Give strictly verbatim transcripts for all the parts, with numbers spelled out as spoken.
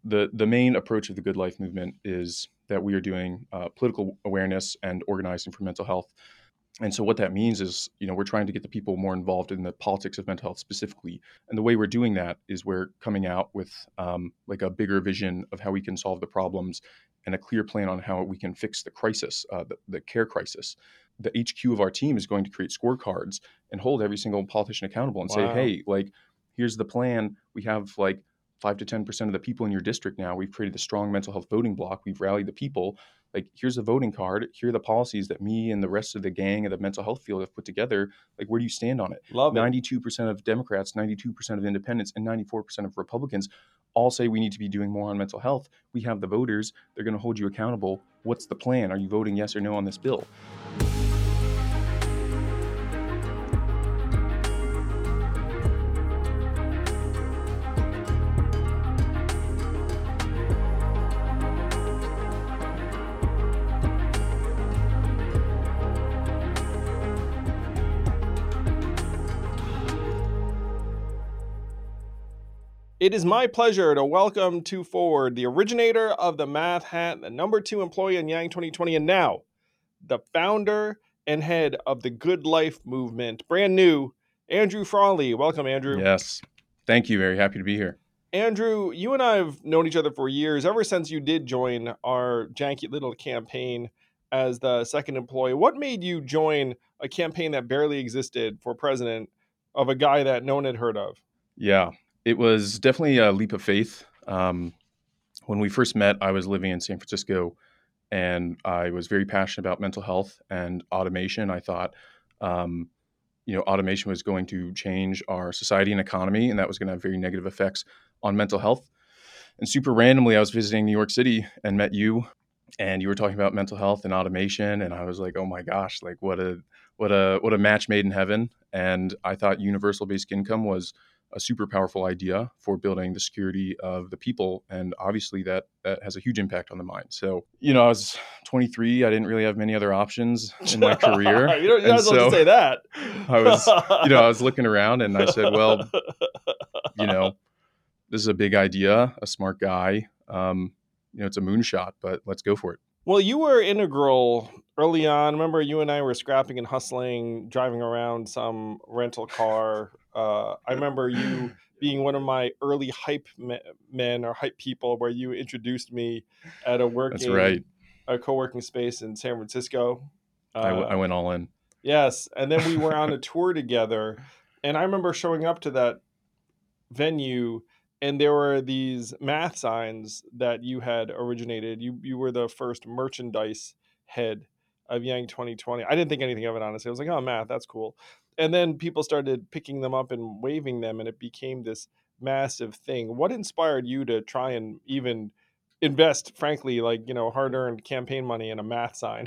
the the main approach of the Good Life movement is that we are doing uh, political awareness and organizing for mental health. And so what that means is, you know, we're trying to get the people more involved in the politics of mental health specifically. And the way we're doing that is we're coming out with um, like a bigger vision of how we can solve the problems and a clear plan on how we can fix the crisis, uh, the, the care crisis. The H Q of our team is going to create scorecards and hold every single politician accountable and say, Wow. hey, like, here's the plan. We have like five to ten percent of the people in your district now. We've created the strong mental health voting block. We've rallied the people. Like, here's a voting card. Here are the policies that me and the rest of the gang of the mental health field have put together. Like, where do you stand on it? Love it. ninety-two percent of Democrats, ninety-two percent of independents, and ninety-four percent of Republicans all say we need to be doing more on mental health. We have the voters. They're going to hold you accountable. What's the plan? Are you voting yes or no on this bill? It is my pleasure to welcome to Forward the originator of the Math Hat, the number two employee in Yang twenty twenty, and now the founder and head of the Good Life movement, brand new, Andrew Frawley. Welcome, Andrew. Yes. Thank you. Very happy to be here. Andrew, you and I have known each other for years, ever since you did join our janky little campaign as the second employee. What made you join a campaign that barely existed for president of a guy that no one had heard of? Yeah, it was definitely a leap of faith. Um, when we first met, I was living in San Francisco, and I was very passionate about mental health and automation. I thought, um, you know, automation was going to change our society and economy, and that was going to have very negative effects on mental health. And super randomly, I was visiting New York City and met you, and you were talking about mental health and automation, and I was like, oh my gosh, like what a what a what a match made in heaven. And I thought universal basic income was a super powerful idea for building the security of the people. And obviously that, that has a huge impact on the mind. So, you know, I was twenty-three. I didn't really have many other options in my career. you don't, you're not supposed so to say that. I was, you know, I was looking around and I said, well, you know, this is a big idea, a smart guy. Um, you know, it's a moonshot, but let's go for it. Well, you were integral early on. Remember, you and I were scrapping and hustling, driving around some rental car. Uh, I remember you being one of my early hype me- men or hype people, where you introduced me at a working, That's right. a co-working space in San Francisco. Uh, I, w- I went all in. Yes, and then we were on a tour together, and I remember showing up to that venue, and there were these math signs that you had originated. You you were the first merchandise head of Yang twenty twenty. I didn't think anything of it, honestly. I was like, oh, math, that's cool. And then people started picking them up and waving them, and it became this massive thing. What inspired you to try and even invest, frankly, like, you know, hard-earned campaign money in a math sign?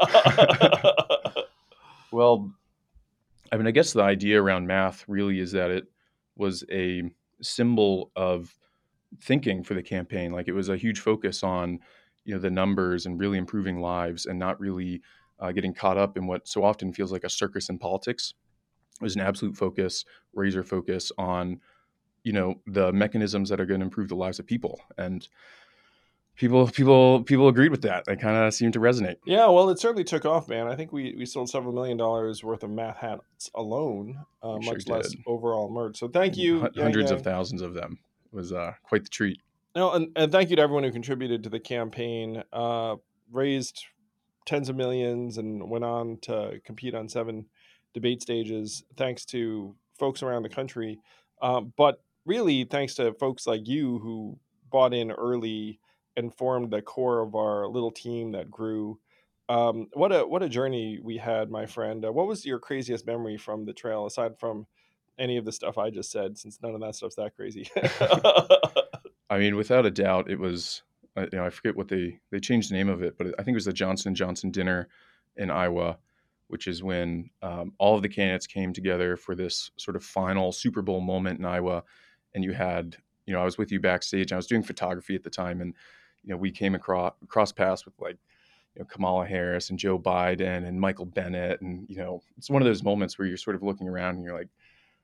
Well, I mean, I guess the idea around math really is that it was a symbol of thinking for the campaign. Like, it was a huge focus on, you know, the numbers and really improving lives and not really uh, getting caught up in what so often feels like a circus in politics. It was an absolute focus, razor focus on, you know, the mechanisms that are going to improve the lives of people. And people, people, people agreed with that. They kind of seemed to resonate. Yeah, well, it certainly took off, man. I think we, we sold several million dollars worth of math hats alone, uh, We sure much less did. overall merch. So thank you, H- Yang hundreds Yang. of thousands of them. It was uh, quite the treat. No, and, and thank you to everyone who contributed to the campaign. Uh, raised tens of millions and went on to compete on seven debate stages, thanks to folks around the country. Um, but really, thanks to folks like you who bought in early and formed the core of our little team that grew. Um, what a what a journey we had, my friend. Uh, what was your craziest memory from the trail, aside from any of the stuff I just said, since none of that stuff's that crazy? I mean, without a doubt, it was, uh, you know, I forget what they, they changed the name of it, but I think it was the Johnson and Johnson dinner in Iowa, which is when um, all of the candidates came together for this sort of final Super Bowl moment in Iowa. And you had, you know, I was with you backstage. And I was doing photography at the time. And, you know, we came across, cross paths with, like, you know, Kamala Harris and Joe Biden and Michael Bennett. And, you know, it's one of those moments where you're sort of looking around and you're like,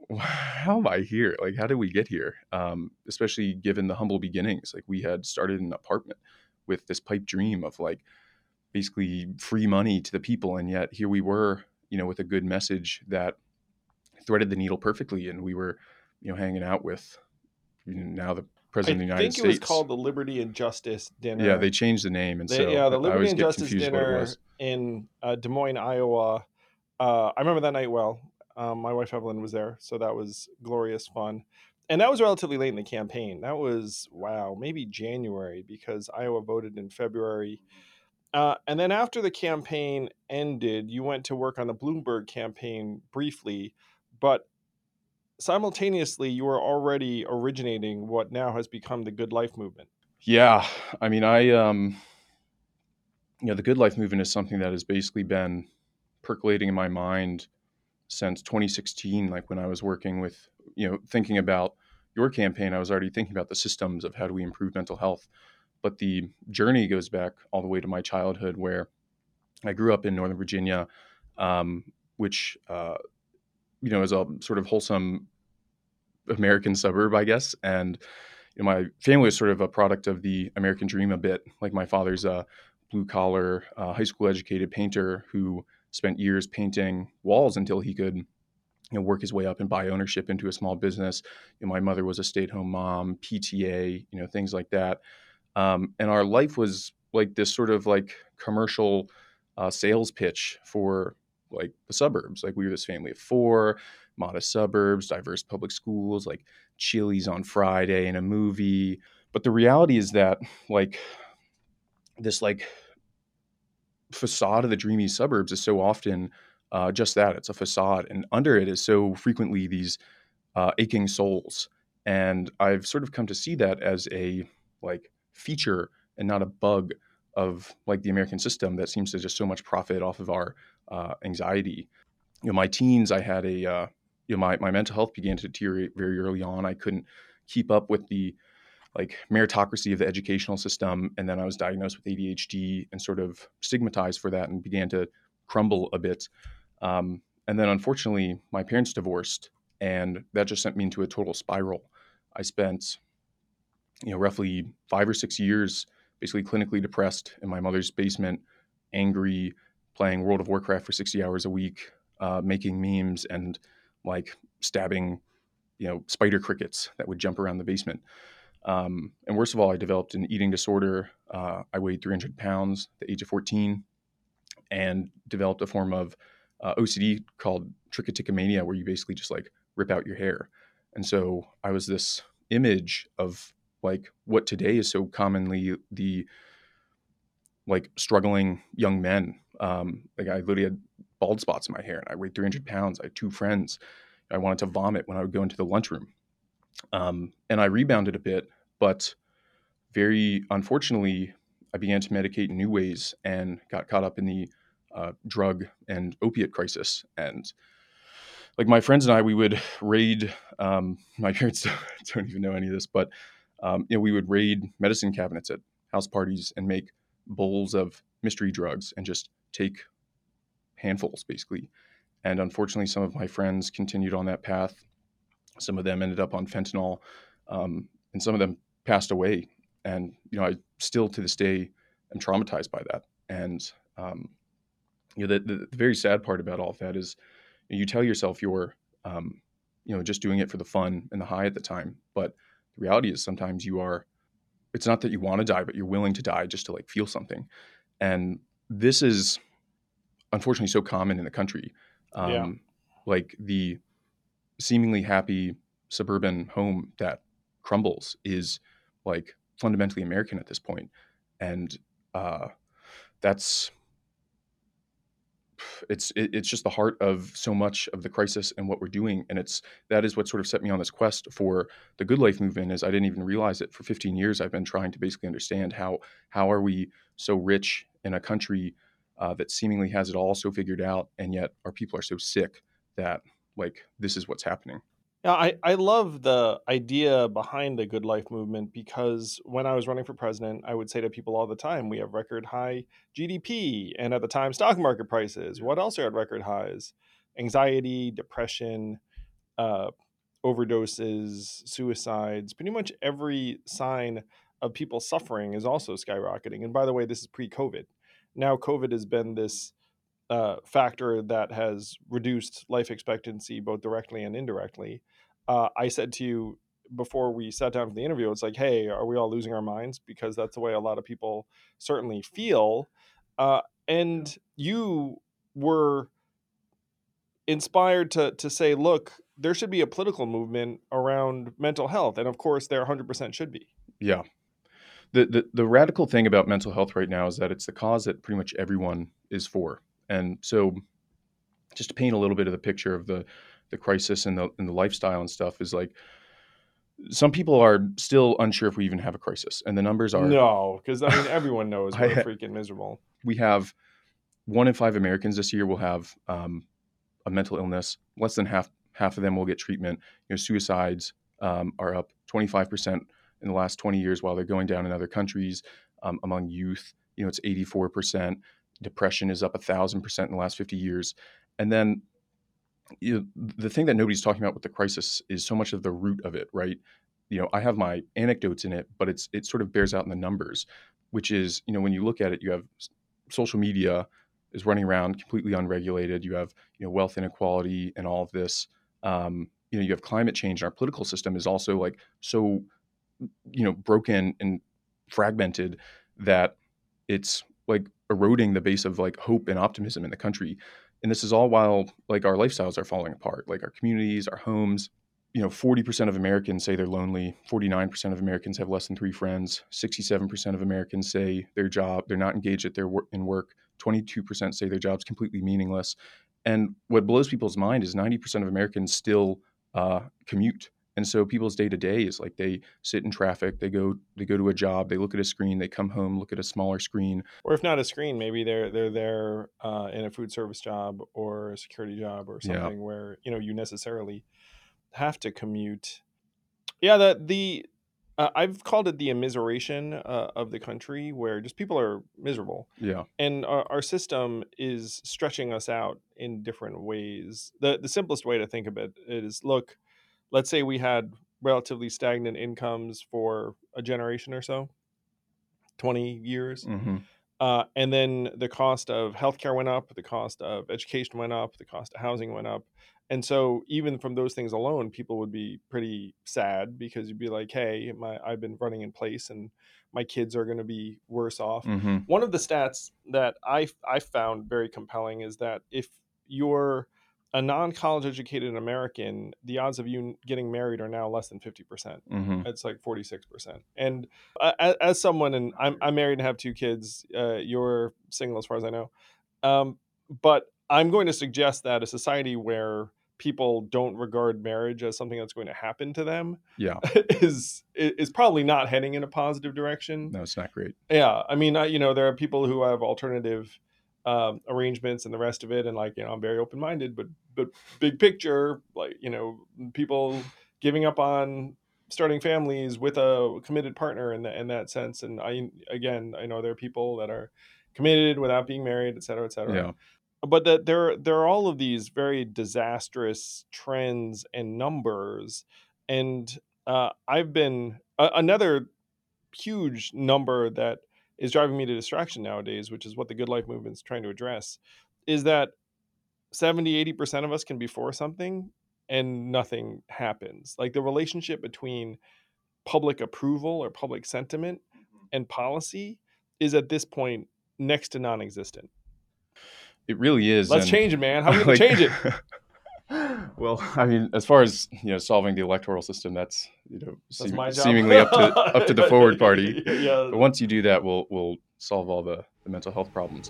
how am I here? Like, how did we get here? Um, especially given the humble beginnings. Like, we had started in an apartment with this pipe dream of like basically free money to the people. And yet here we were, you know, with a good message that threaded the needle perfectly. And we were, you know, hanging out with, you know, now the I president of the United think it was States. called the Liberty and Justice Yeah, they Dinner. changed the name. And They, so yeah, the I Liberty always and get Justice confused what it was. Dinner in uh, Des Moines, Iowa. Uh, I remember that night well. Um, my wife Evelyn was there, so that was glorious fun. And that was relatively late in the campaign. That was, wow, maybe January, because Iowa voted in February. Uh, and then after the campaign ended, you went to work on the Bloomberg campaign briefly, but simultaneously, you were already originating what now has become the Good Life movement. Yeah. I mean, I, um, you know, the Good Life movement is something that has basically been percolating in my mind since twenty sixteen. Like when I was working with, you know, thinking about your campaign, I was already thinking about the systems of how do we improve mental health. But the journey goes back all the way to my childhood, where I grew up in Northern Virginia, um, which, uh, you know, is a sort of wholesome American suburb, I guess. And you know, my family was sort of a product of the American dream a bit. Like my father's a blue collar, uh, high school educated painter who spent years painting walls until he could, you know, work his way up and buy ownership into a small business. You know, my mother was a stay at home mom, P T A, you know, things like that. Um, and our life was like this sort of like commercial uh, sales pitch for like the suburbs. Like we were this family of four, modest suburbs, diverse public schools, like Chili's on Friday and a movie. But the reality is that like this like facade of the dreamy suburbs is so often uh, just that. It's a facade, and under it is so frequently these uh, aching souls. And I've sort of come to see that as a like feature and not a bug of like the American system that seems to just so much profit off of our uh, anxiety. You know, my teens, I had a uh, you know my my mental health began to deteriorate very early on. I couldn't keep up with the like meritocracy of the educational system, and then I was diagnosed with A D H D and sort of stigmatized for that and began to crumble a bit. Um, and then unfortunately, my parents divorced, and that just sent me into a total spiral. I spent, you know, roughly five or six years basically clinically depressed in my mother's basement, angry, playing World of Warcraft for sixty hours a week, uh, making memes and like stabbing, you know, spider crickets that would jump around the basement. Um, and worst of all, I developed an eating disorder. Uh, I weighed three hundred pounds at the age of fourteen and developed a form of uh, O C D called trichotillomania, where you basically just like rip out your hair. And so I was this image of like what today is so commonly the like struggling young men. Um, like I literally had bald spots in my hair and I weighed three hundred pounds. I had two friends. I wanted to vomit when I would go into the lunchroom. Um, and I rebounded a bit, but very unfortunately, I began to medicate in new ways and got caught up in the uh, drug and opiate crisis. And like my friends and I, we would raid. Um, my parents don't, don't even know any of this, but um, you know, we would raid medicine cabinets at house parties and make bowls of mystery drugs and just take handfuls, basically. And unfortunately, some of my friends continued on that path. Some of them ended up on fentanyl, um, and some of them passed away. And you know, I still to this day am traumatized by that. And um, you know, the, the, the very sad part about all of that is you tell yourself you're, um, you know, just doing it for the fun and the high at the time. But the reality is sometimes you are. It's not that you want to die, but you're willing to die just to like feel something. And this is unfortunately so common in the country. Yeah. Um, like the seemingly happy suburban home that crumbles is like fundamentally American at this point. And uh, that's it's it, it's just the heart of so much of the crisis and what we're doing. And it's that is what sort of set me on this quest for the Good Life movement. Is I didn't even realize it for fifteen years. I've been trying to basically understand how how are we so rich in a country uh, that seemingly has it all so figured out, and yet our people are so sick that like this is what's happening. Yeah, I, I love the idea behind the Good Life movement, because when I was running for president, I would say to people all the time, we have record high G D P and at the time stock market prices. What else are at record highs? Anxiety, depression, uh, overdoses, suicides, pretty much every sign of people suffering is also skyrocketing. And by the way, this is pre-COVID. Now COVID has been this uh, factor that has reduced life expectancy both directly and indirectly. Uh, I said to you before we sat down for the interview, it's like, hey, are we all losing our minds? Because that's the way a lot of people certainly feel. Uh, and you were inspired to to say, look, there should be a political movement around mental health. And of course, there one hundred percent should be. Yeah. The, the the radical thing about mental health right now is that it's the cause that pretty much everyone is for. And so just to paint a little bit of the picture of the the crisis and the and the lifestyle and stuff is like, some people are still unsure if we even have a crisis. And the numbers are... No, because I mean, everyone knows we're I- freaking miserable. We have one in five Americans this year will have um, a mental illness. Less than half half of them will get treatment. You know, suicides um, are up twenty-five percent in the last twenty years, while they're going down in other countries. Um, among youth, you know, it's eighty-four percent. Depression is up a thousand percent in the last fifty years. And then, you know, the thing that nobody's talking about with the crisis is so much of the root of it, right? You know, I have my anecdotes in it, but it's it sort of bears out in the numbers, which is, you know, when you look at it, you have social media is running around completely unregulated. You have, you know, wealth inequality and all of this. Um, you know, you have climate change. Our political system is also like so, you know, broken and fragmented that it's like eroding the base of like hope and optimism in the country. And this is all while like our lifestyles are falling apart, like our communities, our homes. You know, forty percent of Americans say they're lonely. forty-nine percent of Americans have less than three friends. sixty-seven percent of Americans say their job, they're not engaged at their work in work. twenty-two percent say their job's completely meaningless. And what blows people's mind is ninety percent of Americans still uh, commute. And so people's day to day is like they sit in traffic, they go they go to a job, they look at a screen, they come home, look at a smaller screen. Or if not a screen, maybe they're they're there uh, in a food service job or a security job or Yeah. something where, you know, you necessarily have to commute. Yeah, the the uh, I've called it the immiseration uh, of the country, where just people are miserable, Yeah. and our, our system is stretching us out in different ways. The the simplest way to think of it is, look, let's say we had relatively stagnant incomes for a generation or so, twenty years. Mm-hmm. Uh, and then the cost of healthcare went up, the cost of education went up, the cost of housing went up. And so even from those things alone, people would be pretty sad, because you'd be like, hey, my, I've been running in place and my kids are going to be worse off. Mm-hmm. One of the stats that I, I found very compelling is that if you're a non-college educated American, the odds of you getting married are now less than fifty percent. Mm-hmm. It's like forty-six percent. And uh, as, as someone, and I'm, I'm married and have two kids, uh, you're single as far as I know. Um, but I'm going to suggest that a society where people don't regard marriage as something that's going to happen to them Yeah. is is probably not heading in a positive direction. No, it's not great. Yeah. I mean, I, you know, there are people who have alternative um, arrangements and the rest of it. And like, you know, I'm very open-minded, but, but big picture, like, you know, people giving up on starting families with a committed partner in that, in that sense. And I, again, I know there are people that are committed without being married, et cetera, et cetera. Yeah. But that there, there are all of these very disastrous trends and numbers. And uh, I've been uh, another huge number that is driving me to distraction nowadays, which is what the Good Life movement is trying to address, is that seventy, eighty percent of us can be for something and nothing happens. Like the relationship between public approval or public sentiment and policy is at this point next to non-existent. It really is. Let's and, change it, man. How are we going like, to change it? Well, I mean, as far as, you know, solving the electoral system, that's, you know, That's seem, my job. seemingly up to up to the forward party. Yeah. But once you do that, we'll we'll solve all the, the mental health problems.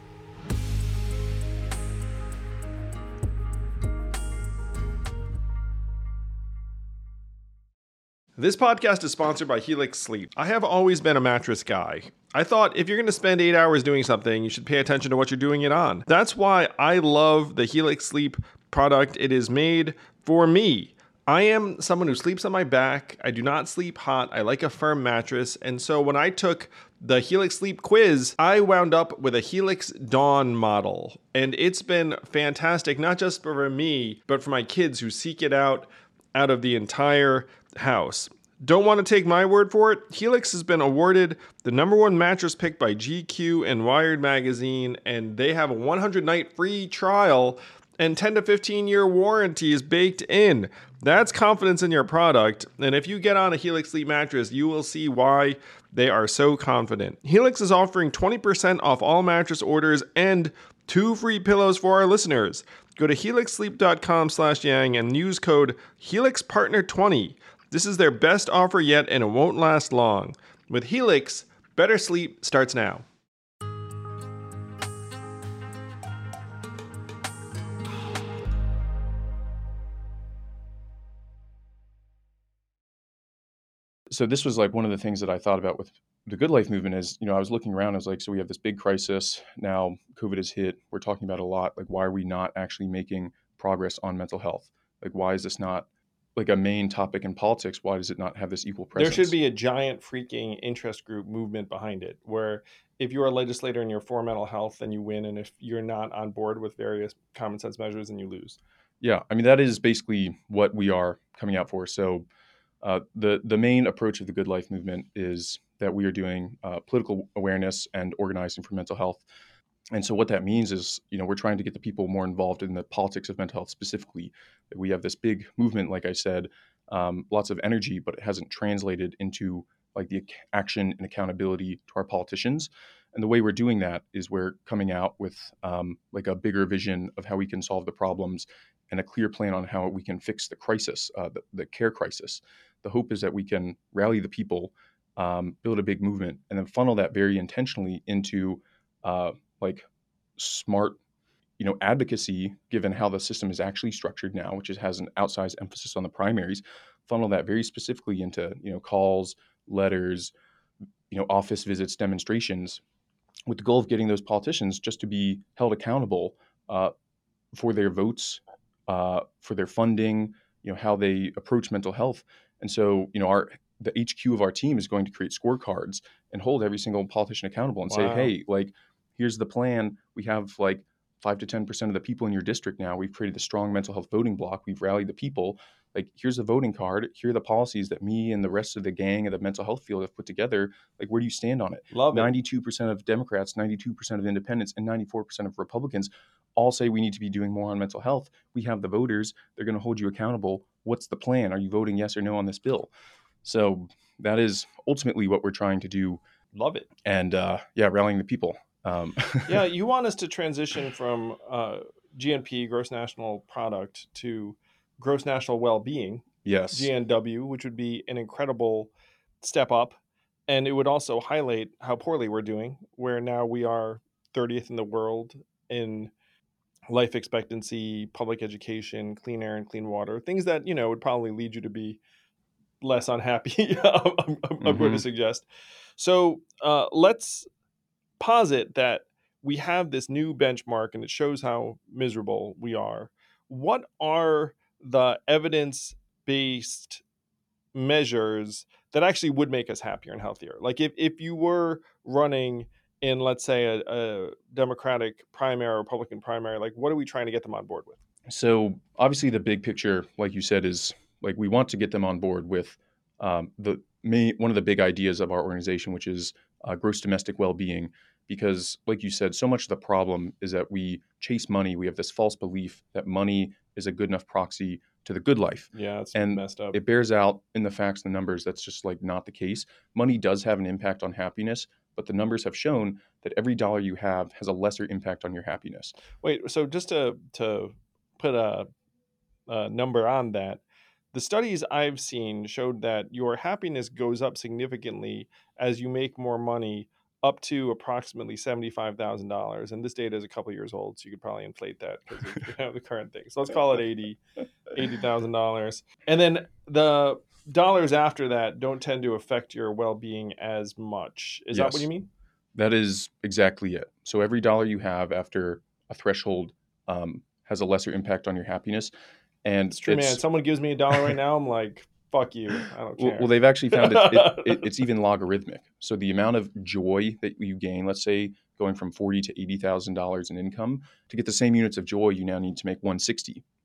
This podcast is sponsored by Helix Sleep. I have always been a mattress guy. I thought if you're going to spend eight hours doing something, you should pay attention to what you're doing it on. That's why I love the Helix Sleep product. It is made for me. I am someone who sleeps on my back. I do not sleep hot. I like a firm mattress. And so when I took the Helix Sleep quiz, I wound up with a Helix Dawn model. And it's been fantastic, not just for me, but for my kids who seek it out out of the entire house. Don't want to take my word for it? Helix has been awarded the number one mattress pick by G Q and Wired Magazine, and they have a one hundred night free trial and ten to fifteen year warranty is baked in. That's confidence in your product, and if you get on a Helix Sleep mattress, you will see why they are so confident. Helix is offering twenty percent off all mattress orders and two free pillows for our listeners. Go to helix sleep dot com slash yang and use code helix partner twenty. This is their best offer yet, and it won't last long. With Helix, better sleep starts now. So this was like one of the things that I thought about with the Good Life movement is, you know, I was looking around, I was like, so we have this big crisis. Now COVID has hit. We're talking about it a lot. Like, why are we not actually making progress on mental health? Like, why is this not like a main topic in politics? Why does it not have this equal presence? There should be a giant freaking interest group movement behind it, where if you're a legislator and you're for mental health, then you win. And if you're not on board with various common sense measures, then you lose. Yeah. I mean, that is basically what we are coming out for. So uh, the, the main approach of the Good Life movement is that we are doing uh, political awareness and organizing for mental health. And so what that means is, you know, we're trying to get the people more involved in the politics of mental health specifically. We have this big movement, like I said, um, lots of energy, but it hasn't translated into like the action and accountability to our politicians. And the way we're doing that is we're coming out with um, like a bigger vision of how we can solve the problems and a clear plan on how we can fix the crisis, uh, the, the care crisis. The hope is that we can rally the people, um, build a big movement, and then funnel that very intentionally into uh, like smart, you know, advocacy, given how the system is actually structured now, which is, has an outsized emphasis on the primaries, funnel that very specifically into, you know, calls, letters, you know, office visits, demonstrations, with the goal of getting those politicians just to be held accountable uh, for their votes, uh, for their funding, you know, how they approach mental health. And so, you know, our the H Q of our team is going to create scorecards and hold every single politician accountable and Wow. say, hey, like, here's the plan. We have like five to ten percent of the people in your district now. We've created the strong mental health voting block. We've rallied the people. Like, here's the voting card. Here are the policies that me and the rest of the gang of the mental health field have put together. Like, where do you stand on it? Love it. ninety-two percent of Democrats, ninety-two percent of independents, and ninety-four percent of Republicans all say we need to be doing more on mental health. We have the voters. They're going to hold you accountable. What's the plan? Are you voting yes or no on this bill? So that is ultimately what we're trying to do. Love it. And uh, yeah, rallying the people. Um, yeah, you want us to transition from uh, G N P, gross national product, to gross national well-being, yes, G N W, which would be an incredible step up. And it would also highlight how poorly we're doing, where now we are thirtieth in the world in life expectancy, public education, clean air and clean water, things that, you know, would probably lead you to be less unhappy, I'm, I'm, mm-hmm. I'm going to suggest. So uh, let's posit that we have this new benchmark and it shows how miserable we are. What are the evidence-based measures that actually would make us happier and healthier? Like if, if you were running in, let's say, a, a Democratic primary or Republican primary, like what are we trying to get them on board with? So obviously the big picture, like you said, is like we want to get them on board with um, the main, one of the big ideas of our organization, which is uh, gross domestic well-being. Because like you said, so much of the problem is that we chase money. We have this false belief that money is a good enough proxy to the good life. Yeah, it's and messed up. It bears out in the facts and the numbers. That's just like not the case. Money does have an impact on happiness, but the numbers have shown that every dollar you have has a lesser impact on your happiness. Wait, so just to to put a, a number on that, the studies I've seen showed that your happiness goes up significantly as you make more money, up to approximately seventy-five thousand dollars. And this data is a couple years old, so you could probably inflate that because of you know, the current thing. So let's call it eighty thousand dollars. And then the dollars after that don't tend to affect your well-being as much. Is Yes. that what you mean? That is exactly it. So every dollar you have after a threshold um, has a lesser impact on your happiness. And It's true, it's, man. Someone gives me a dollar right now, I'm like, fuck you. I don't care. Well, well, they've actually found it, it, it, it's even logarithmic. So the amount of joy that you gain, let's say, going from forty to eighty thousand dollars in income, to get the same units of joy, you now need to make one hundred sixty.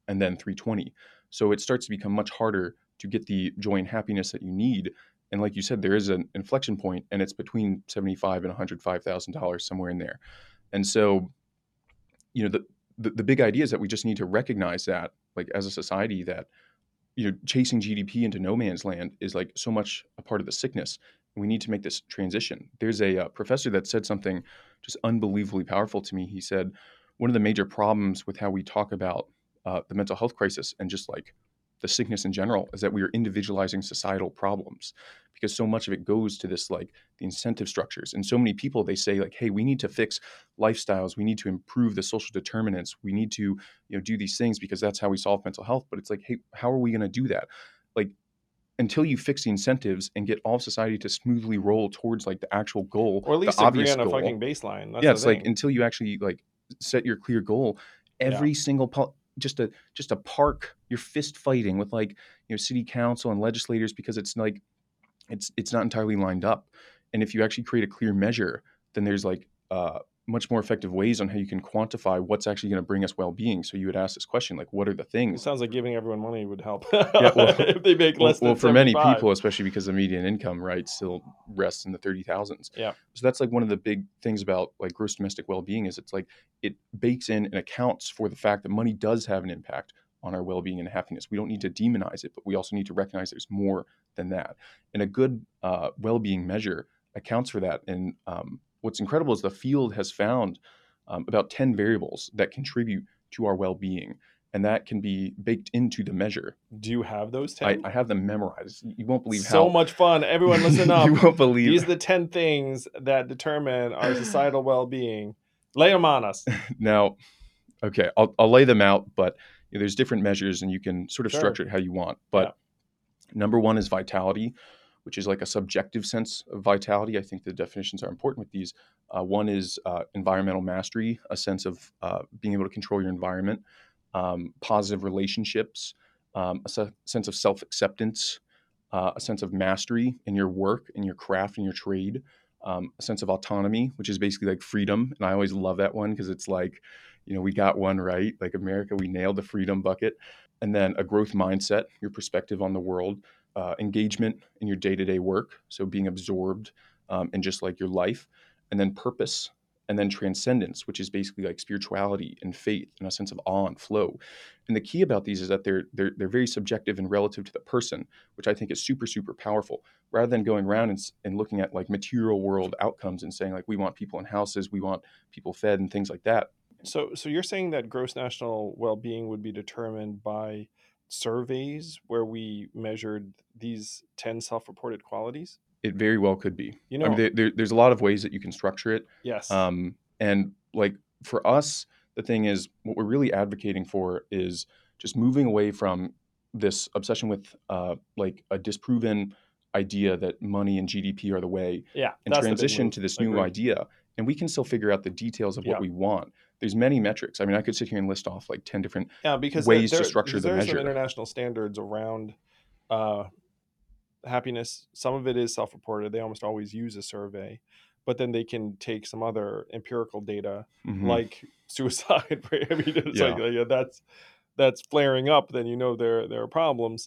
and then three twenty. So it starts to become much harder to get the joy and happiness that you need. And like you said, there is an inflection point, and it's between seventy-five and one hundred five thousand dollars, somewhere in there. And so, you know, the, the the big idea is that we just need to recognize that, like as a society, that you know, chasing G D P into no man's land is like so much a part of the sickness. We need to make this transition. There's a uh, professor that said something just unbelievably powerful to me. He said, one of the major problems with how we talk about uh, the mental health crisis and just like the sickness in general is that we are individualizing societal problems, because so much of it goes to this, like the incentive structures. And so many people, they say like, hey, we need to fix lifestyles. We need to improve the social determinants. We need to, you know, do these things because that's how we solve mental health. But it's like, hey, how are we going to do that? Like, until you fix the incentives and get all of society to smoothly roll towards like the actual goal, Or at least the agree obvious on a goal. fucking baseline. That's Yeah, the it's thing. like until you actually like set your clear goal, every Yeah. single po- just a just a park, you're fist fighting with like, you know, city council and legislators because it's like it's it's not entirely lined up. And if you actually create a clear measure, then there's like uh, much more effective ways on how you can quantify what's actually going to bring us well-being. So you would ask this question, like, what are the It things? sounds like giving everyone money would help. Yeah, well, if they make well, less well than for many seventy-five. people, especially because the median income, right, still rests in the thirty thousands. Yeah. So that's like one of the big things about like gross domestic well-being is it's like it bakes in and accounts for the fact that money does have an impact on our well-being and happiness. We don't need to demonize it, but we also need to recognize there's more than that. And a good uh, well-being measure accounts for that. And um, what's incredible is the field has found um, about ten variables that contribute to our well-being, and that can be baked into the measure. Do you have those I, ten? I have them memorized. You won't believe so how much fun. Everyone listen up. you won't believe. These are the ten things that determine our societal well-being. Lay them on us. Now, okay, I'll, I'll lay them out, but you know, there's different measures and you can sort of Sure. structure it how you want. But number one is vitality, which is like a subjective sense of vitality. I think the definitions are important with these. Uh, one is uh, environmental mastery, a sense of uh, being able to control your environment, um, positive relationships, um, a se- sense of self-acceptance, uh, a sense of mastery in your work, in your craft, in your trade, um, a sense of autonomy, which is basically like freedom. And I always love that one because it's like, you know, we got one right. Like America, we nailed the freedom bucket. And then a growth mindset, your perspective on the world, uh, engagement in your day-to-day work, so being absorbed um, in just like your life, and then purpose, and then transcendence, which is basically like spirituality and faith and a sense of awe and flow. And the key about these is that they're they're they're very subjective and relative to the person, which I think is super super powerful. Rather than going around and, and looking at like material world outcomes and saying like we want people in houses, we want people fed and things like that. So, so you're saying that gross national well-being would be determined by surveys where we measured these ten self-reported qualities? It very well could be. You I know, mean, there, there, there's a lot of ways that you can structure it. yes. Um, and like for us, the thing is, what we're really advocating for is just moving away from this obsession with uh, like a disproven idea that money and G D P are the way, yeah, and that's the big transition move. to this new Agreed. idea. And we can still figure out the details of what Yeah. we want. There's many metrics. I mean, I could sit here and list off like ten different Yeah, because ways there, to structure because the there are measure. some international standards around uh, happiness. Some of it is self-reported. They almost always use a survey, but then they can take some other empirical data Mhm. like suicide. I mean, it's Yeah. like yeah, that's that's flaring up. Then you know there there are problems.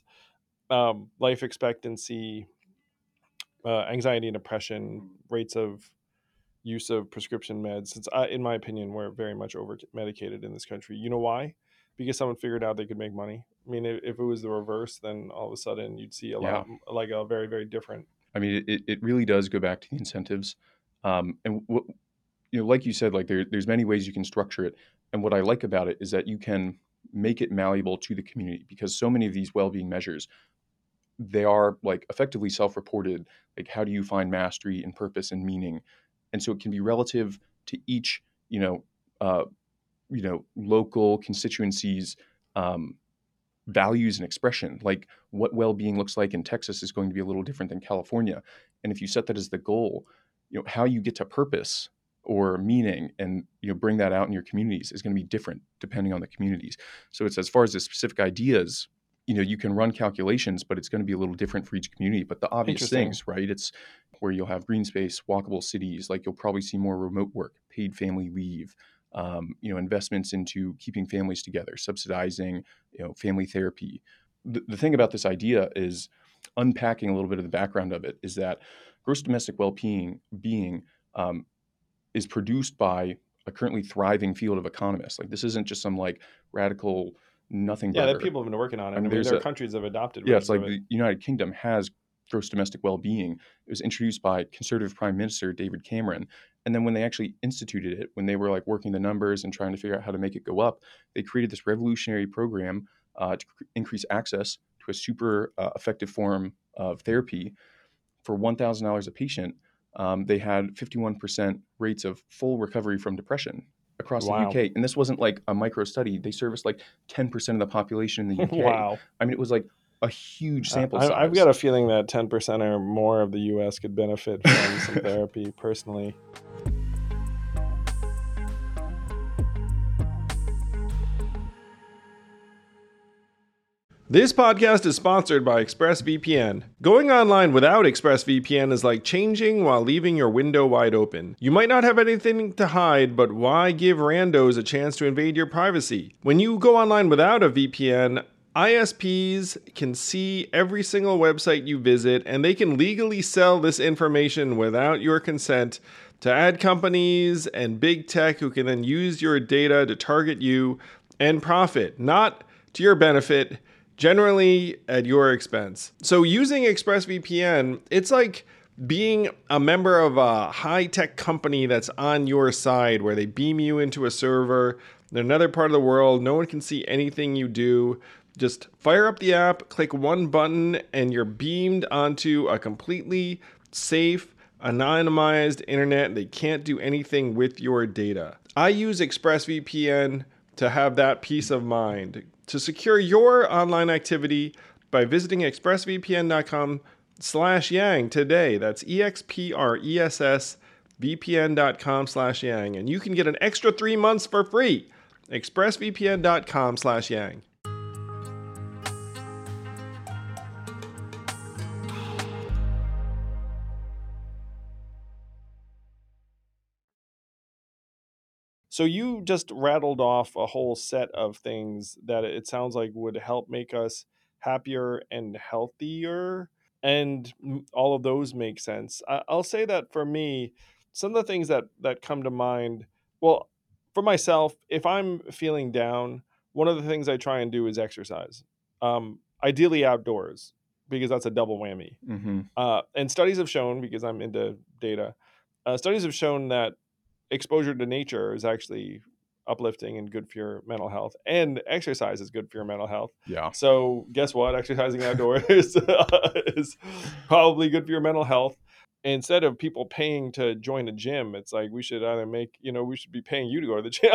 Um, life expectancy, uh, anxiety and depression, rates of use of prescription meds. It's, uh, in my opinion, we're very much over medicated in this country. You know why? Because someone figured out they could make money. I mean, if, if it was the reverse, then all of a sudden you'd see a Yeah. lot like a very very different. I mean, it, it really does go back to the incentives. Um, and what, you know, like you said, like there, there's many ways you can structure it. And what I like about it is that you can make it malleable to the community, because so many of these well-being measures, they are like effectively self-reported. Like, how do you find mastery and purpose and meaning? And so it can be relative to each, you know, uh, you know, local constituencies, um, values and expression. Like what well-being looks like in Texas is going to be a little different than California. And if you set that as the goal, you know, how you get to purpose or meaning and, you know, bring that out in your communities is going to be different depending on the communities. So it's, as far as the specific ideas, you know, you can run calculations, but it's going to be a little different for each community. But the obvious Interesting. things, right? It's where you'll have green space, walkable cities, like you'll probably see more remote work, paid family leave, um, you know, investments into keeping families together, subsidizing, you know, family therapy. The, the thing about this idea is unpacking a little bit of the background of it is that gross domestic well-being being um, is produced by a currently thriving field of economists. Like this isn't just some like radical nothing Yeah, that burger. people have been working on it. I mean, I mean, there's there are a countries that have adopted yeah, it's versions like of it. the United Kingdom has gross domestic well-being. It was introduced by conservative Prime Minister David Cameron. And then when they actually instituted it, when they were like working the numbers and trying to figure out how to make it go up, they created this revolutionary program uh, to cr- increase access to a super uh, effective form of therapy for one thousand dollars a patient. Um, they had fifty-one percent rates of full recovery from depression across the Wow. U K. And this wasn't like a micro study. They serviced like ten percent of the population in the U K. Wow. I mean, it was like a huge sample I, size. I've got a feeling that ten percent or more of the U S could benefit from some therapy personally. This podcast is sponsored by ExpressVPN. Going online without ExpressVPN is like changing while leaving your window wide open. You might not have anything to hide, but why give randos a chance to invade your privacy? When you go online without a V P N, I S Ps can see every single website you visit, and they can legally sell this information without your consent to ad companies and big tech who can then use your data to target you and profit, not to your benefit, generally at your expense. So using ExpressVPN, it's like being a member of a high-tech company that's on your side, where they beam you into a server in another part of the world. No one can see anything you do. Just fire up the app, click one button, and you're beamed onto a completely safe, anonymized internet. They can't do anything with your data. I use ExpressVPN to have that peace of mind. To secure your online activity by visiting expressvpn.com slash yang today. That's E-X-P-R-E-S-S-V-P-N.com slash yang. And you can get an extra three months for free. expressvpn.com slash yang. So you just rattled off a whole set of things that it sounds like would help make us happier and healthier. And m- all of those make sense. I- I'll say that for me, some of the things that, that come to mind, well, for myself, if I'm feeling down, one of the things I try and do is exercise. Um, ideally outdoors, because that's a double whammy. Mm-hmm. Uh, and studies have shown, because I'm into data, uh, studies have shown that exposure to nature is actually uplifting and good for your mental health, and exercise is good for your mental health. Yeah. So guess what? Exercising outdoors is probably good for your mental health. Instead of people paying to join a gym, it's like we should either make, you know, we should be paying you to go to the gym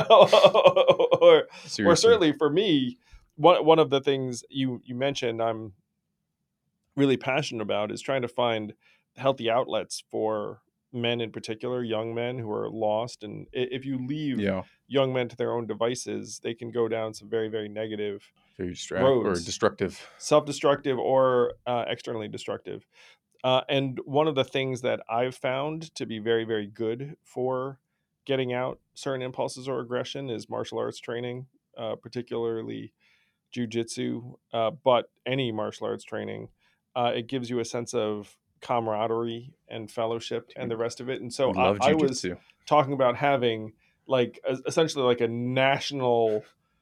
or, Seriously. or certainly for me, one, one of the things you, you mentioned I'm really passionate about is trying to find healthy outlets for men in particular, young men who are lost. And i- if you leave Yeah. young men to their own devices, they can go down some very, very negative Very distract or roads, destructive. self-destructive or uh, externally destructive. Uh, and one of the things that I've found to be very, very good for getting out certain impulses or aggression is martial arts training, uh, particularly jujitsu, uh, but any martial arts training. Uh, it gives you a sense of camaraderie and fellowship and the rest of it. And so We I, love I was jujitsu. talking about having like a, essentially like a national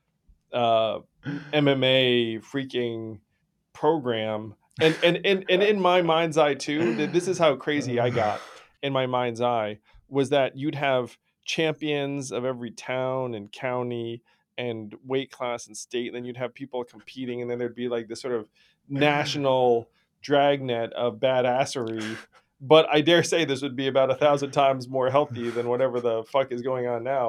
uh, M M A freaking program. And, and, and, and in my mind's eye too, th- this is how crazy I got in my mind's eye, was that you'd have champions of every town and county and weight class and state, and then you'd have people competing, and then there'd be like this sort of national dragnet of badassery. But I dare say this would be about a thousand times more healthy than whatever the fuck is going on now.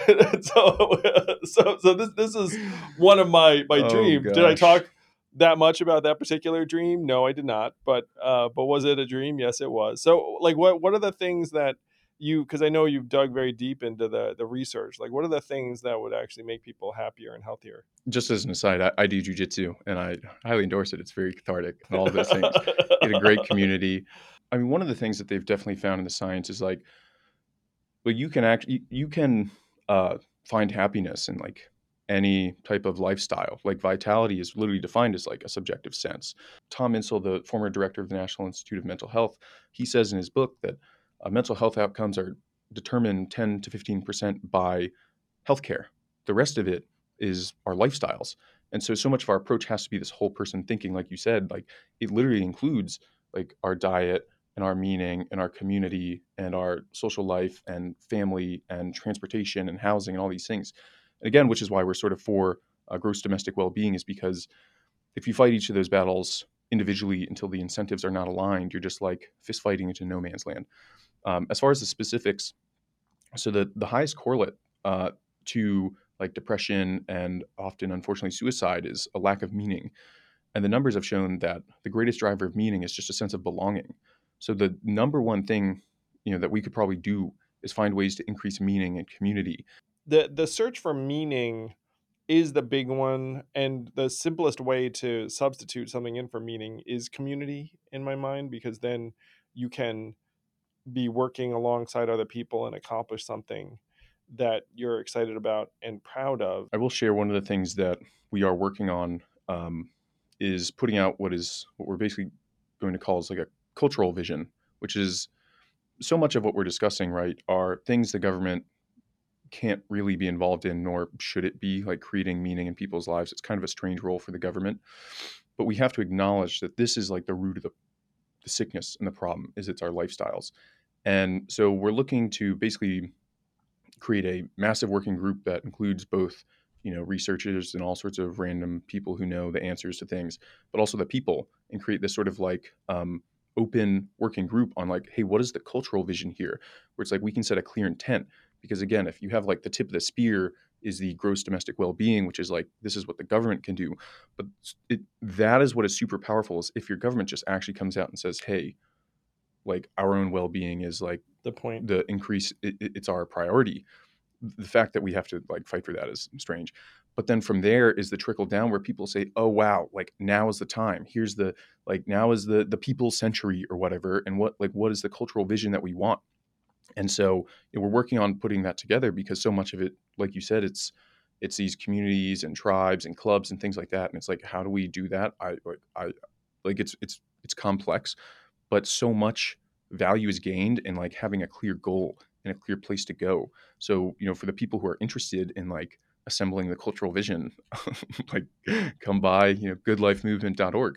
so, so, so this this is one of my my Oh, dreams. Did I gosh. talk that much about that particular dream? No, I did not. But uh, but was it a dream? Yes, it was. So, like, what what are the things that you? Because I know you've dug very deep into the the research. Like, what are the things that would actually make people happier and healthier? Just as an aside, I, I do jujitsu and I highly endorse it. It's very cathartic and all of those things. You get a great community. I mean, one of the things that they've definitely found in the science is like, well, you can act, you, you can uh, find happiness in like any type of lifestyle. Like vitality is literally defined as like a subjective sense. Tom Insel, the former director of the National Institute of Mental Health, he says in his book that uh, mental health outcomes are determined ten to fifteen percent by healthcare. The rest of it is our lifestyles. And so, so much of our approach has to be this whole person thinking, like you said, like it literally includes like our diet and our meaning and our community and our social life and family and transportation and housing and all these things. And again, which is why we're sort of for uh, gross domestic well-being, is because if you fight each of those battles individually until the incentives are not aligned, you're just like fist fighting into no man's land. Um, as far as the specifics, so the the highest correlate uh, to like depression and often, unfortunately, suicide is a lack of meaning. And the numbers have shown that the greatest driver of meaning is just a sense of belonging. So the number one thing, you know, that we could probably do is find ways to increase meaning and community. The the search for meaning is the big one, and the simplest way to substitute something in for meaning is community in my mind, because then you can be working alongside other people and accomplish something that you're excited about and proud of. I will share one of the things that we are working on um, is putting out what is what we're basically going to call is like a cultural vision, which is so much of what we're discussing, right, are things the government can't really be involved in, nor should it be, like creating meaning in people's lives. It's kind of a strange role for the government. But we have to acknowledge that this is like the root of the, the sickness and the problem is it's our lifestyles. And so we're looking to basically create a massive working group that includes both, you know, researchers and all sorts of random people who know the answers to things, but also the people, and create this sort of like um, open working group on like, hey, what is the cultural vision here? Where it's like we can set a clear intent. Because again, if you have like the tip of the spear is the gross domestic well-being, which is like this is what the government can do, but it, that is what is super powerful is if your government just actually comes out and says, hey, like our own well-being is like The point. the increase, it, it's our priority. The fact that we have to like fight for that is strange. But then from there is the trickle down where people say, oh wow, like now is the time, here's the like now is the the people's century or whatever, and what like what is the cultural vision that we want. And so you know, we're working on putting that together because so much of it, like you said, it's it's these communities and tribes and clubs and things like that. And it's like, how do we do that? I like I like it's it's it's complex, but so much value is gained in like having a clear goal and a clear place to go. So you know, for the people who are interested in like assembling the cultural vision, like come by, you know, good life movement dot org.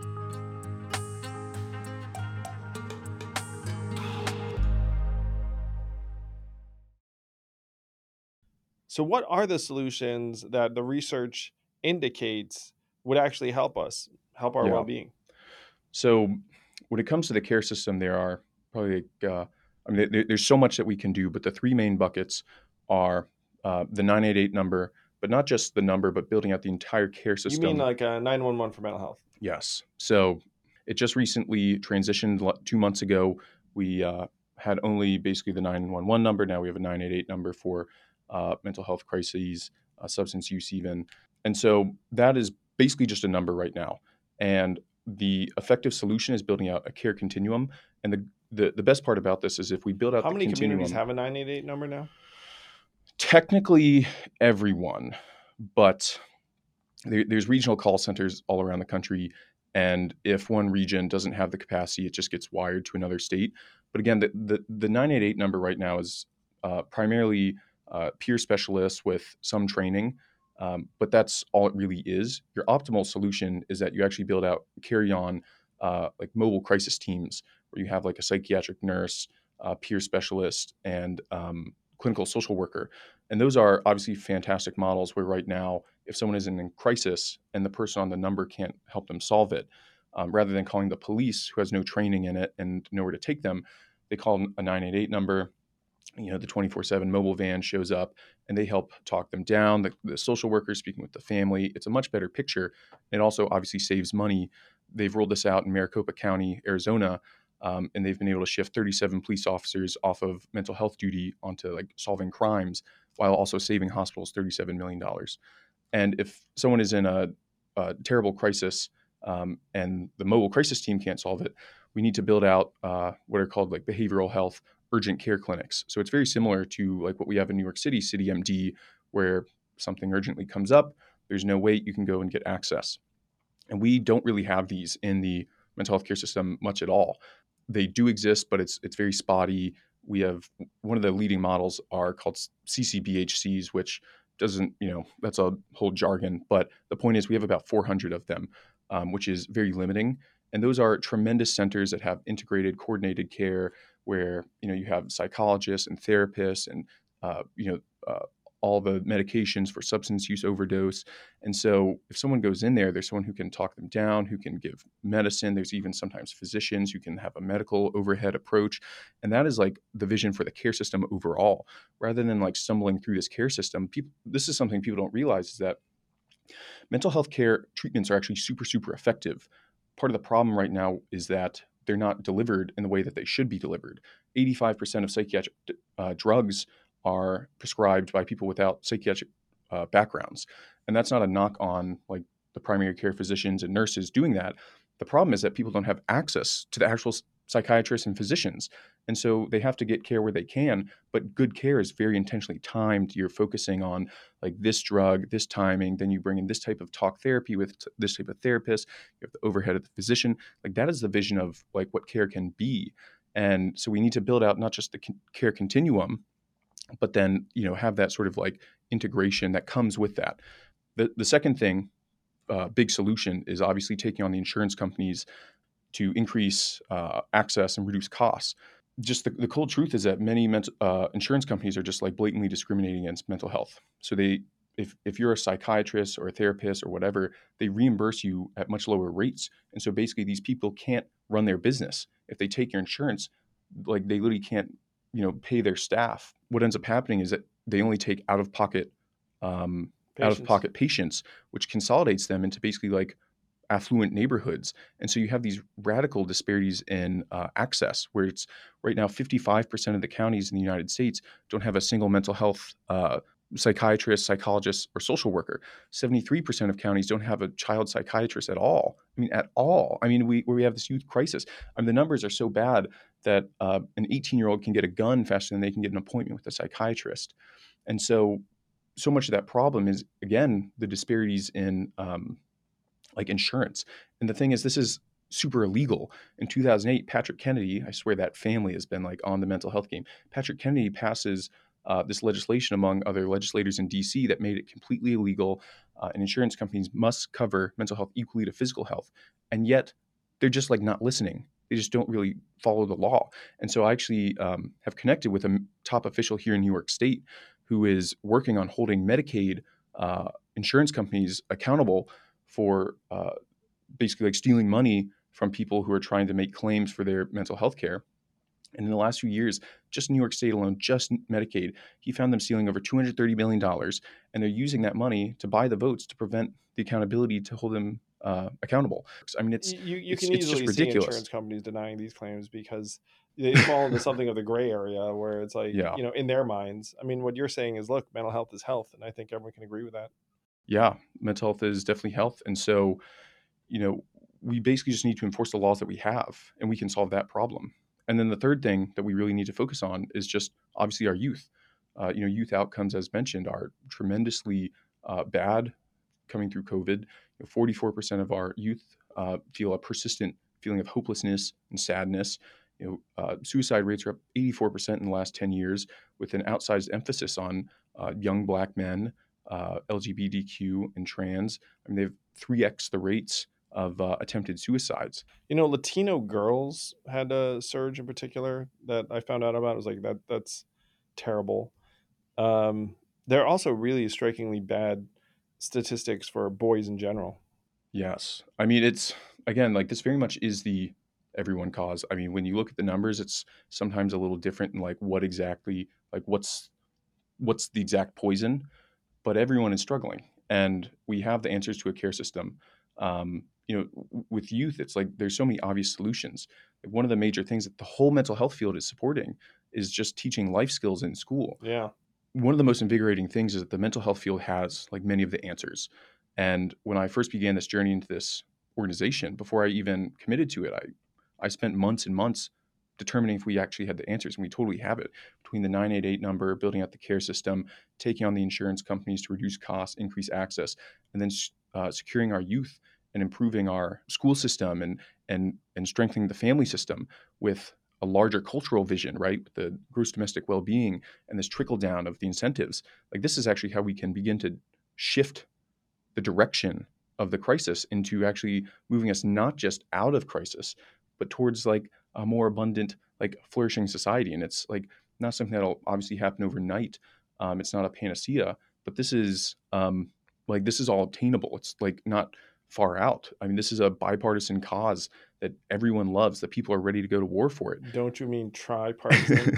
So what are the solutions that the research indicates would actually help us, help our Yeah. well-being? So when it comes to the care system, there are probably, like, uh, I mean, there, there's so much that we can do, but the three main buckets are uh, the nine eight eight number, but not just the number, but building out the entire care You system. mean like a nine one one for mental health? Yes. So it just recently transitioned l- two months ago. We uh, had only basically the nine one one number. Now we have a nine eight eight number for uh, mental health crises, uh, substance use even. And so that is basically just a number right now. And the effective solution is building out a care continuum. And the, the, the best part about this is if we build out How the many continuum, communities have a nine eight eight number now? technically everyone, but there, there's regional call centers all around the country. And if one region doesn't have the capacity, it just gets wired to another state. But again, the, the, the nine eight eight number right now is uh, primarily uh, peer specialists with some training. Um, but that's all it really is. Your optimal solution is that you actually build out, carry on uh, like mobile crisis teams where you have like a psychiatric nurse, uh, peer specialist, and um, clinical social worker. And those are obviously fantastic models where right now, if someone is in crisis and the person on the number can't help them solve it, um, rather than calling the police who has no training in it and nowhere to take them, they call a nine eight eight number. You know, the twenty-four seven mobile van shows up and they help talk them down. The, the social worker speaking with the family. It's a much better picture. It also obviously saves money. They've rolled this out in Maricopa County, Arizona, um, and they've been able to shift thirty-seven police officers off of mental health duty onto like solving crimes while also saving hospitals thirty-seven million dollars. And if someone is in a, a terrible crisis um, and the mobile crisis team can't solve it, we need to build out uh, what are called like behavioral health urgent care clinics. So it's very similar to like what we have in New York City, City M D, where something urgently comes up, there's no wait, you can go and get access. And we don't really have these in the mental health care system much at all. They do exist, but it's it's very spotty. We have one of the leading models are called C C B H Cs, which doesn't, you know, that's a whole jargon. But the point is, we have about four hundred of them, um, which is very limiting. And those are tremendous centers that have integrated, coordinated care, where you know you have psychologists and therapists, and uh, you know uh, all the medications for substance use overdose. And so if someone goes in there, there's someone who can talk them down, who can give medicine. There's even sometimes physicians who can have a medical overhead approach. And that is like the vision for the care system overall, rather than like stumbling through this care system. People, this is something people don't realize, is that mental health care treatments are actually super, super effective. Part of the problem right now is that they're not delivered in the way that they should be delivered. eighty-five percent of psychiatric uh, drugs are prescribed by people without psychiatric uh, backgrounds. And that's not a knock on like the primary care physicians and nurses doing that. The problem is that people don't have access to the actual psychiatrists and physicians. And so they have to get care where they can, but good care is very intentionally timed. You're focusing on like this drug, this timing, then you bring in this type of talk therapy with t- this type of therapist, you have the overhead of the physician. Like that is the vision of like what care can be. And so we need to build out not just the con- care continuum, but then, you know, have that sort of like integration that comes with that. The, the second thing, uh, big solution, is obviously taking on the insurance companies to increase uh, access and reduce costs. Just the, the cold truth is that many mental, uh, insurance companies are just like blatantly discriminating against mental health. So they, if, if you're a psychiatrist or a therapist or whatever, they reimburse you at much lower rates. And so basically these people can't run their business. If they take your insurance, like they literally can't, you know, pay their staff. What ends up happening is that they only take out of pocket, um, out of Patients. pocket patients, which consolidates them into basically like affluent neighborhoods. And so you have these radical disparities in uh, access, where it's right now fifty-five percent of the counties in the United States don't have a single mental health uh, psychiatrist, psychologist, or social worker. seventy-three percent of counties don't have a child psychiatrist at all. I mean, at all. I mean, we, we have this youth crisis. I mean, the numbers are so bad that uh, an eighteen-year-old can get a gun faster than they can get an appointment with a psychiatrist. And so, so much of that problem is, again, the disparities in um, like insurance. And the thing is, this is super illegal. In two thousand eight, Patrick Kennedy, I swear that family has been like on the mental health game. Patrick Kennedy passes uh, this legislation among other legislators in D C that made it completely illegal. Uh, and insurance companies must cover mental health equally to physical health. And yet they're just like not listening. They just don't really follow the law. And so I actually um, have connected with a top official here in New York State who is working on holding Medicaid uh, insurance companies accountable for uh, basically like stealing money from people who are trying to make claims for their mental health care. And in the last few years, just New York State alone, just Medicaid, he found them stealing over two hundred thirty billion dollars, and they're using that money to buy the votes to prevent the accountability to hold them uh, accountable. I mean, it's You you it's can it's just easily see ridiculous. insurance companies denying these claims because they fall into something of the gray area where it's like, Yeah, you know, in their minds. I mean, what you're saying is, look, mental health is health, and I think everyone can agree with that. yeah, mental health is definitely health, and so you know we basically just need to enforce the laws that we have, and we can solve that problem. And then the third thing that we really need to focus on is just obviously our youth. Uh, you know, youth outcomes, as mentioned, are tremendously uh, bad coming through COVID. You know, forty-four percent of our youth uh, feel a persistent feeling of hopelessness and sadness. You know, uh, suicide rates are up eighty-four percent in the last ten years, with an outsized emphasis on uh, young Black men, uh, L G B T Q, and trans. I mean, they've three x the rates of uh, attempted suicides. You know, Latino girls had a surge in particular that I found out about. I was like, that that's terrible. Um, they're also really strikingly bad statistics for boys in general. Yes. I mean, it's again, like this very much is the everyone cause. I mean, when you look at the numbers, it's sometimes a little different in like what exactly, like what's what's the exact poison, but everyone is struggling, and we have the answers to a care system. Um, you know, w- with youth, it's like there's so many obvious solutions. Like one of the major things that the whole mental health field is supporting is just teaching life skills in school. Yeah. One of the most invigorating things is that the mental health field has like many of the answers. And when I first began this journey into this organization, before I even committed to it, I I spent months and months determining if we actually had the answers, and we totally have it. Between the nine eight eight number, building out the care system, taking on the insurance companies to reduce costs, increase access, and then uh, securing our youth and improving our school system and and and strengthening the family system with a larger cultural vision, right? With the gross domestic well-being and this trickle down of the incentives. Like, this is actually how we can begin to shift the direction of the crisis into actually moving us not just out of crisis, but towards like a more abundant, like flourishing society. And it's like not something that'll obviously happen overnight. Um, it's not a panacea, but this is um, like this is all obtainable. It's like not far out. I mean, this is a bipartisan cause that everyone loves, that people are ready to go to war for it. Don't you mean tripartisan?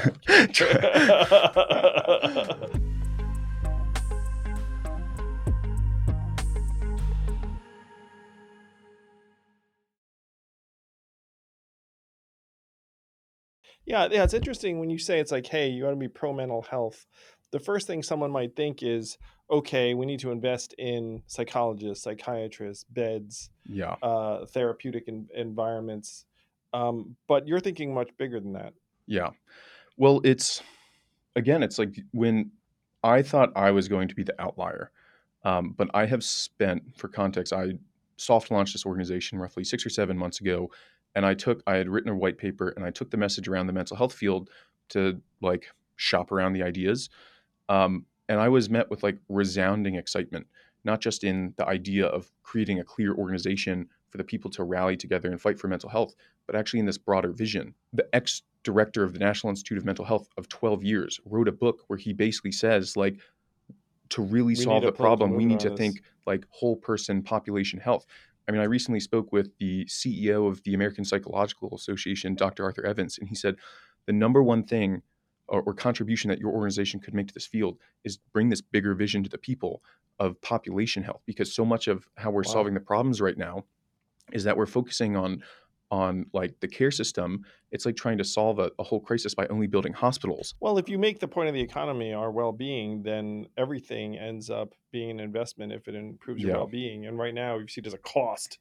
Yeah, yeah, it's interesting when you say it's like, hey, you got to be pro mental health. The first thing someone might think is, okay, we need to invest in psychologists, psychiatrists, beds, Yeah. uh, therapeutic en- environments. Um, but you're thinking much bigger than that. Yeah. Well, it's again, it's like when I thought I was going to be the outlier, um, but I have spent, for context, I soft launched this organization roughly six or seven months ago, and I took, I had written a white paper, and I took the message around the mental health field to like shop around the ideas, um, and I was met with like resounding excitement, not just in the idea of creating a clear organization for the people to rally together and fight for mental health, but actually in this broader vision. The ex director of the National Institute of Mental Health of twelve years wrote a book where he basically says, like, to really We solve need a the political problem, we need movement to on this. think like whole person population health. I mean, I recently spoke with the C E O of the American Psychological Association, Doctor Arthur Evans, and he said the number one thing or, or contribution that your organization could make to this field is bring this bigger vision to the people of population health, because so much of how we're Wow. solving the problems right now is that we're focusing on on like the care system. It's like trying to solve a, a whole crisis by only building hospitals. Well, if you make the point of the economy our well-being, then everything ends up being an investment if it improves your Yeah. well-being. And right now, if you see it as a cost,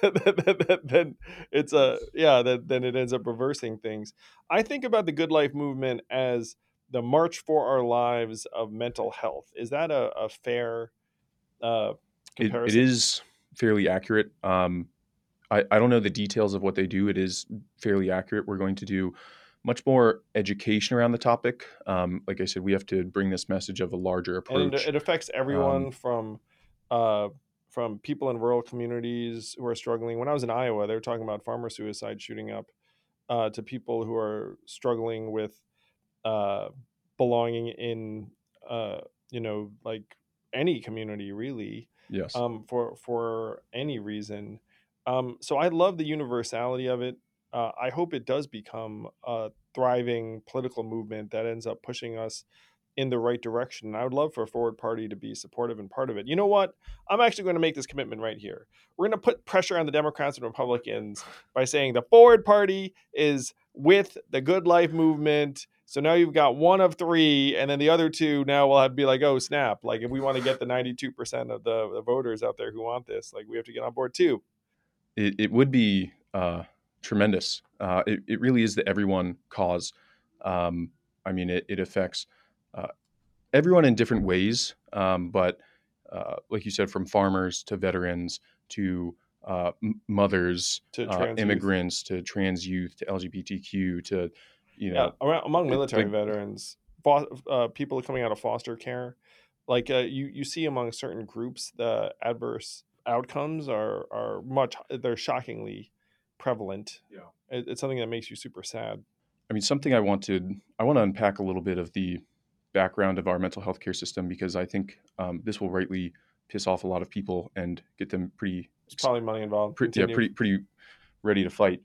then it's a yeah, that then it ends up reversing things. I think about the Good Life movement as the march for our lives of mental health. Is that a, a fair uh, It, comparison? it is fairly accurate. Um, I, I don't know the details of what they do. It is fairly accurate. We're going to do much more education around the topic. Um, like I said, we have to bring this message of a larger And approach. it affects everyone Um, from uh, from people in rural communities who are struggling. When I was in Iowa, they were talking about farmer suicide shooting up, uh, to people who are struggling with uh, belonging in, uh, you know, like any community really, yes. um, for for any reason. Um, so I love the universality of it. Uh, I hope it does become a thriving political movement that ends up pushing us in the right direction. And I would love for Forward Party to be supportive and part of it. You know what? I'm actually going to make this commitment right here. We're going to put pressure on the Democrats and Republicans by saying the Forward Party is with the Good Life movement. So now you've got one of three, and then the other two now will have to be like, oh, snap. Like, if we want to get the ninety-two percent of the, the voters out there who want this, like, we have to get on board too. It, it would be uh, tremendous. Uh, it, it really is the everyone cause. Um, I mean, it, it affects uh, everyone in different ways, um, but uh, like you said, from farmers to veterans to uh, m- mothers, To uh, trans youth. immigrants to trans youth to L G B T Q to, you Yeah, know, around, among it- military like, veterans, fo- uh, people coming out of foster care, like uh, you you see among certain groups, the adverse outcomes are are much they're shockingly prevalent. Yeah. It, it's something that makes you super sad. I mean, something I wanted, I want to unpack a little bit of the background of our mental health care system, because I think um, this will rightly piss off a lot of people and get them pretty, There's probably money involved. pre- yeah, Continue. pretty, pretty ready to fight.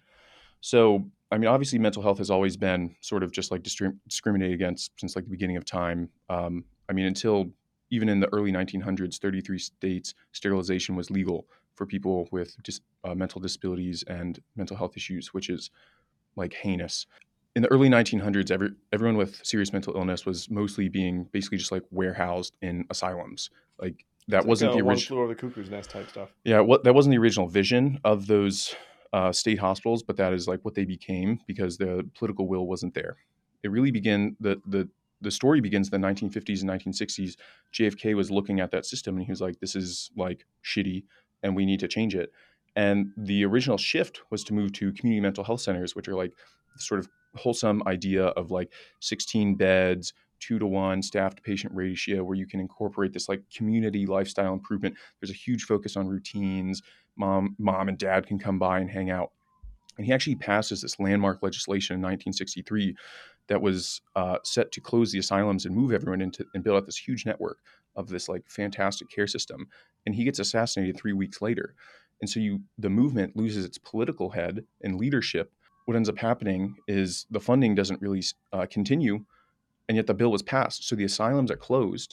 So, I mean, obviously, mental health has always been sort of just like distri- discriminated against since like the beginning of time. Um, I mean, until even in the early nineteen hundreds, thirty-three states, sterilization was legal for people with dis- uh, mental disabilities and mental health issues, which is like heinous. In the early nineteen hundreds, every, everyone with serious mental illness was mostly being basically just like warehoused in asylums. Like that It's like wasn't a the One original. Flew Over the Cuckoo's Nest type stuff. Yeah, what that wasn't the original vision of those uh, state hospitals, but that is like what they became because the political will wasn't there. It really began the the the story begins in the nineteen fifties and nineteen sixties. J F K was looking at that system and he was like, "This is like shitty, and we need to change it." And the original shift was to move to community mental health centers, which are like sort of wholesome idea of like sixteen beds, two to one staff to patient ratio, where you can incorporate this like community lifestyle improvement. There's a huge focus on routines. Mom, mom and dad can come by and hang out. And he actually passes this landmark legislation in nineteen sixty-three that was uh, set to close the asylums and move everyone into and build out this huge network of this like fantastic care system. And he gets assassinated three weeks later. And so you, the movement loses its political head and leadership. What ends up happening is the funding doesn't really uh, continue, and yet the bill was passed. So the asylums are closed,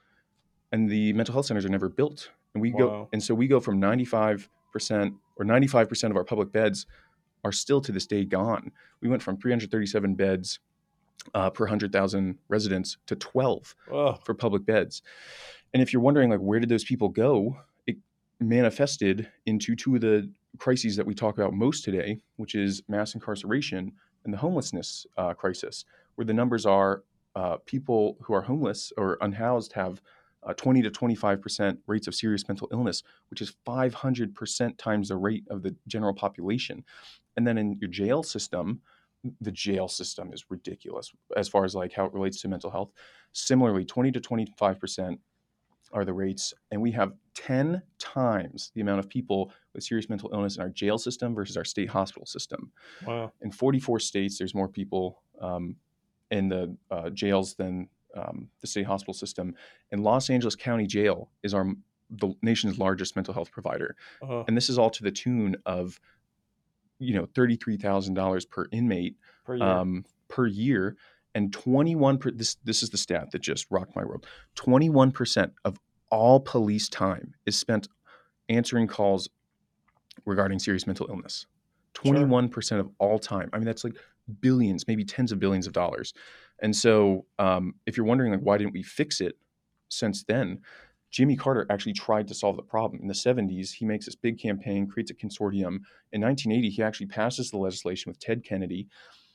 and the mental health centers are never built. And we Wow. go, and so we go from ninety-five percent or ninety-five percent of our public beds are still to this day gone. We went from three hundred thirty-seven beds uh, per one hundred thousand residents to twelve Ugh. for public beds. And if you're wondering, like, where did those people go? It manifested into two of the crises that we talk about most today, which is mass incarceration and the homelessness uh, crisis, where the numbers are uh, people who are homeless or unhoused have uh, twenty to twenty-five percent rates of serious mental illness, which is five hundred percent times the rate of the general population. And then in your jail system, the jail system is ridiculous as far as like how it relates to mental health. Similarly, twenty to twenty-five percent are the rates. And we have ten times the amount of people with serious mental illness in our jail system versus our state hospital system. Wow. In forty-four states, there's more people um, in the uh, jails than um, the state hospital system. And Los Angeles County Jail is our the nation's largest mental health provider. Uh-huh. And this is all to the tune of, you know, thirty-three thousand dollars per inmate Per year. um, per year. And twenty-one per, this this is the stat that just rocked my world. twenty-one percent of all police time is spent answering calls regarding serious mental illness. twenty-one percent of all time. I mean, that's like billions, maybe tens of billions of dollars. And so um, if you're wondering, like, why didn't we fix it since then? Jimmy Carter actually tried to solve the problem. In the seventies, he makes this big campaign, creates a consortium. In nineteen eighty, he actually passes the legislation with Ted Kennedy.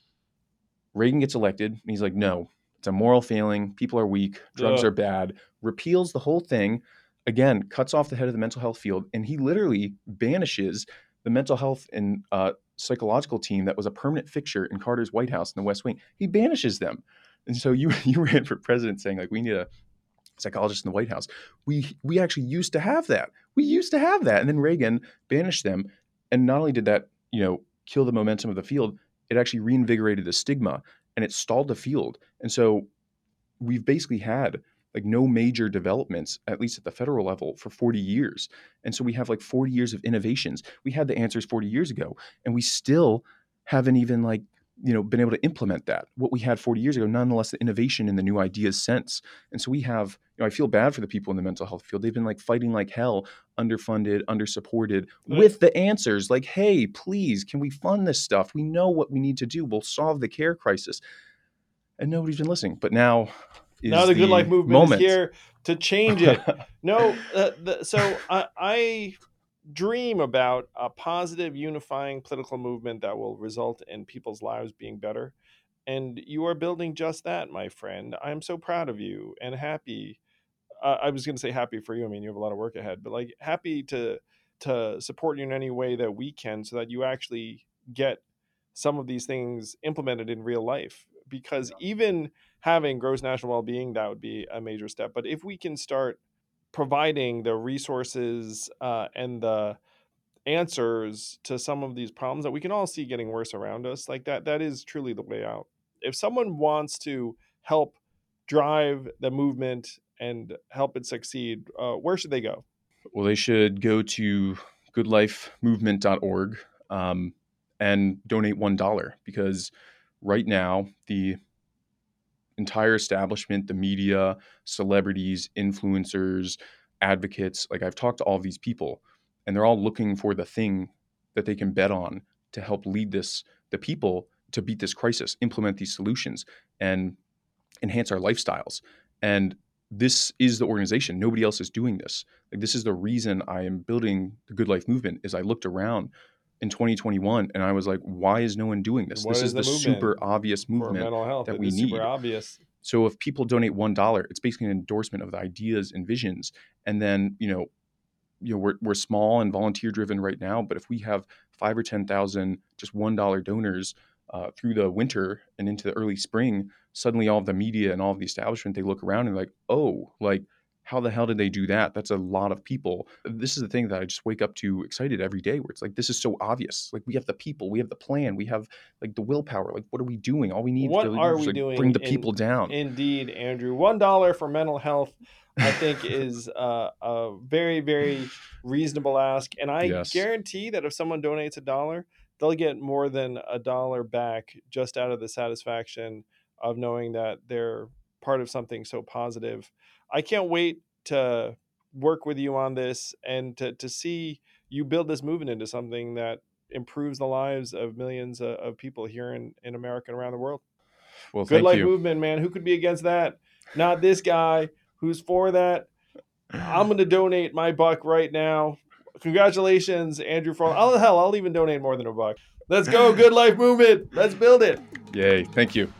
Reagan gets elected, and he's like, no, it's a moral failing. People are weak. Drugs Ugh. are bad. Repeals the whole thing. Again, cuts off the head of the mental health field, and he literally banishes the mental health and uh, psychological team that was a permanent fixture in Carter's White House in the West Wing. He banishes them. And so you you ran for president saying, like, we need a psychologist in the White House. We we actually used to have that. We used to have that. And then Reagan banished them. And not only did that, you know, kill the momentum of the field, it actually reinvigorated the stigma and it stalled the field. And so we've basically had like no major developments, at least at the federal level, for forty years. And so we have like forty years of innovations. We had the answers forty years ago, and we still haven't even like, you know, been able to implement that, what we had forty years ago, nonetheless, the innovation and the new ideas since. And so we have, you know, I feel bad for the people in the mental health field. They've been like fighting like hell, underfunded, undersupported, with the answers like, hey, please, can we fund this stuff? We know what we need to do. We'll solve the care crisis. And nobody's been listening. But now is now the, the Good Life movement moment. is here to change it. no, uh, the, so I, I dream about a positive, unifying political movement that will result in people's lives being better. And you are building just that, my friend. I'm so proud of you and happy. Uh, I was going to say happy for you. I mean, you have a lot of work ahead, but like happy to to support you in any way that we can so that you actually get some of these things implemented in real life. Because even having gross national well-being, that would be a major step. But if we can start providing the resources uh, and the answers to some of these problems that we can all see getting worse around us, like that, that is truly the way out. If someone wants to help drive the movement and help it succeed, uh, where should they go? Well, they should go to good life movement dot org um, and donate one dollar, because right now the entire establishment, the media, celebrities, influencers, advocates, like I've talked to all of these people, and they're all looking for the thing that they can bet on to help lead this, the people to beat this crisis, implement these solutions, and enhance our lifestyles. And this is the organization. Nobody else is doing this. Like, this is the reason I am building the Good Life movement. Is I looked around in twenty twenty-one, and I was like, why is no one doing this? What This is is the the movement super obvious for movement mental health? that It we is super need. obvious. So if people donate one dollar, it's basically an endorsement of the ideas and visions. And then, you know, you know, we're we're small and volunteer driven right now, but if we have five or ten thousand just one dollar donors uh, through the winter and into the early spring, suddenly all of the media and all of the establishment, they look around and like, oh, like how the hell did they do that? That's a lot of people. This is the thing that I just wake up to excited every day, where it's like, this is so obvious. Like we have the people, we have the plan, we have like the willpower. Like what are we doing? All we need What to do are is we like doing? bring the in, people down. Indeed, Andrew. One dollar for mental health, I think, is uh, a very, very reasonable ask. And I Yes. guarantee that if someone donates a dollar, they'll get more than a dollar back just out of the satisfaction of knowing that they're part of something so positive. I can't wait to work with you on this and to, to see you build this movement into something that improves the lives of millions of, of people here in, in America and around the world. Well, Good thank life you. movement, man. Who could be against that? Not this guy who's for that. I'm going to donate my buck right now. Congratulations, Andrew Froehlich. Oh, hell, I'll even donate more than a buck. Let's go. Good life movement. Let's build it. Yay. Thank you.